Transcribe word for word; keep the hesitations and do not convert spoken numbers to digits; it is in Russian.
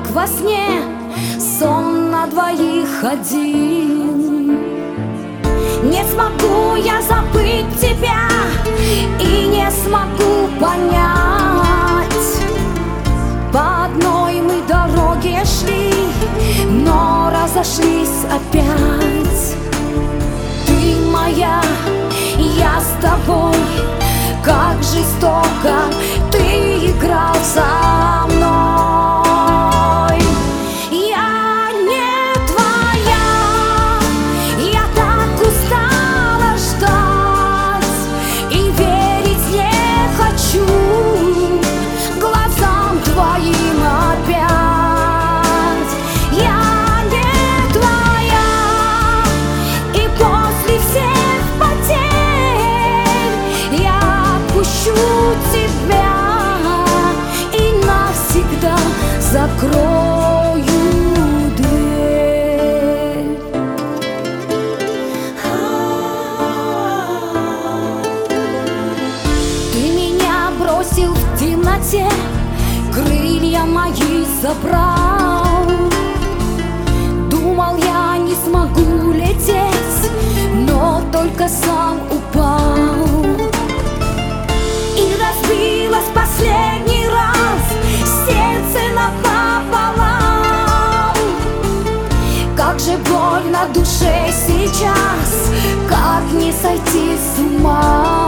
как во сне, сон на двоих один. Не смогу я забыть тебя и не смогу понять. По одной мы дороге шли, но разошлись опять. Ты моя, я с тобой, как жестоко ты играл со мной. Я не твоя, я так устала ждать и верить не хочу глазам твоим опять. Я не твоя, и после всех потерь я отпущу тебя и навсегда закрою дверь. Ты меня бросил в темноте, крылья мои забрал. Думал, я не смогу лететь, но только сам упал. И разбилось последний раз сердце напополам. Как же больно душе сейчас, как не сойти с ума.